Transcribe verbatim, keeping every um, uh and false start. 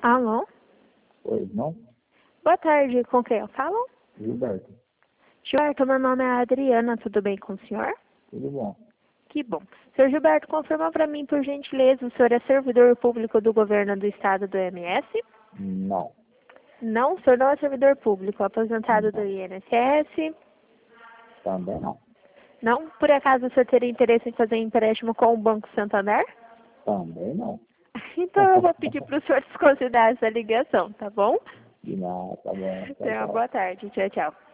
Alô? Oi, não? Boa tarde, com quem eu falo? Gilberto, Gilberto, meu nome é Adriana, tudo bem com o senhor? tudo bom? Que bom. Senhor Gilberto, confirma para mim, por gentileza, o senhor é servidor público do governo do estado do M S? Não, Não, o senhor não é servidor público, aposentado do não, I N S S? também não, Não? Por acaso o senhor teria interesse em fazer empréstimo com o Banco Santander? também não. Então eu vou pedir para o senhor desconsiderar essa ligação, tá bom? De nada, tá bom, tchau, Tenha uma tchau. boa tarde. Tchau, tchau.